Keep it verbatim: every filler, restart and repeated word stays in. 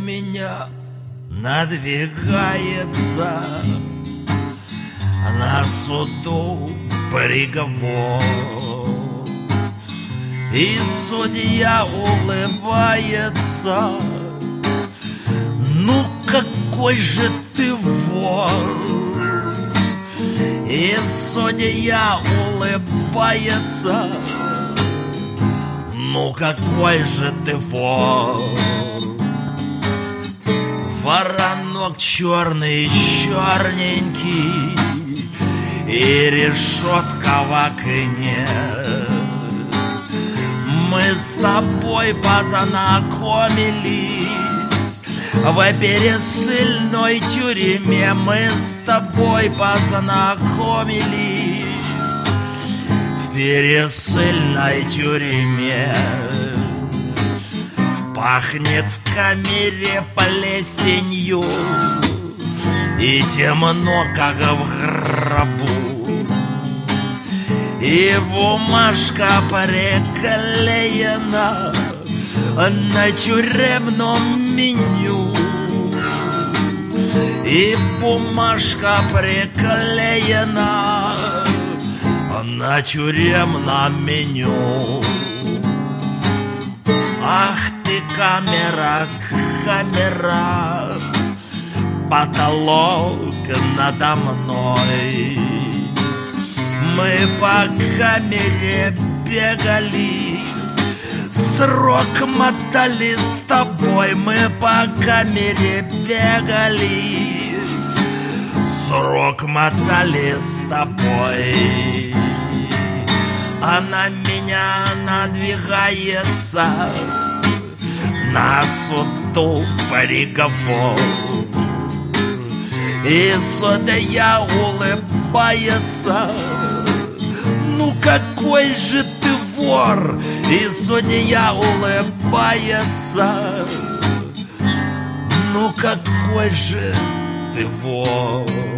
меня надвигается на суду приговор, и судья улыбается. Ну какой же ты вор! И судья улыбается. Ну какой же ты вор! Воронок черный, черненький, и решетка в окне. Мы с тобой познакомились в пересыльной тюрьме. Мы с тобой познакомились в пересыльной тюрьме. Пахнет в камере плесенью, и темно, как в гробу, и бумажка приклеена на тюремном меню, и бумажка приклеена на тюремном меню. Ах ты, камера, камера, потолок надо мной. Мы по камере бегали, срок мотали с тобой. Мы по камере бегали, срок мотали с тобой. А на меня надвигается на суду приговор, и судья улыбается. Ну какой же ты вор! И судья улыбается. Ну какой же ты вор!